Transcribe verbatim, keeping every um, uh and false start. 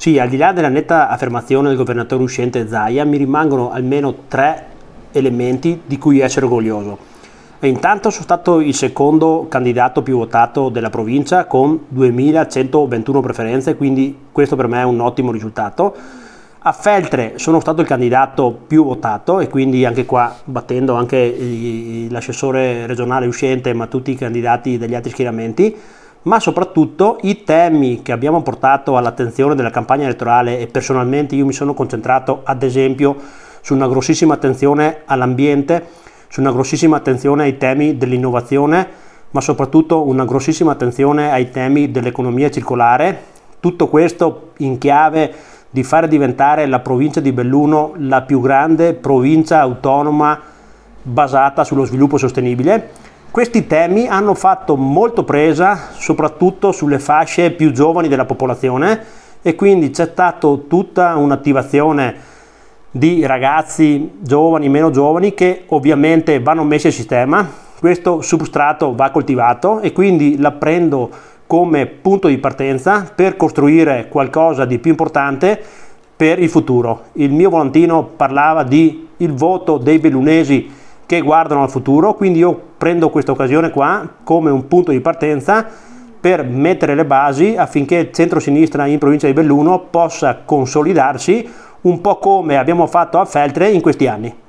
Sì, al di là della netta affermazione del governatore uscente Zaia, mi rimangono almeno tre elementi di cui essere orgoglioso. E intanto sono stato il secondo candidato più votato della provincia con duemilacentoventuno preferenze, quindi questo per me è un ottimo risultato. A Feltre sono stato il candidato più votato e quindi anche qua battendo anche l'assessore regionale uscente ma tutti i candidati degli altri schieramenti, ma soprattutto i temi che abbiamo portato all'attenzione della campagna elettorale, e personalmente io mi sono concentrato ad esempio su una grossissima attenzione all'ambiente, su una grossissima attenzione ai temi dell'innovazione, ma soprattutto una grossissima attenzione ai temi dell'economia circolare. Tutto questo in chiave di fare diventare la provincia di Belluno la più grande provincia autonoma basata sullo sviluppo sostenibile. Questi temi hanno fatto molto presa soprattutto sulle fasce più giovani della popolazione e quindi c'è stata tutta un'attivazione di ragazzi giovani, meno giovani, che ovviamente vanno messi a sistema. Questo substrato va coltivato e quindi la prendo come punto di partenza per costruire qualcosa di più importante per il futuro. Il mio volantino parlava di il voto dei bellunesi che guardano al futuro, quindi io prendo questa occasione qua come un punto di partenza per mettere le basi affinché il centro-sinistra in provincia di Belluno possa consolidarsi un po' come abbiamo fatto a Feltre in questi anni.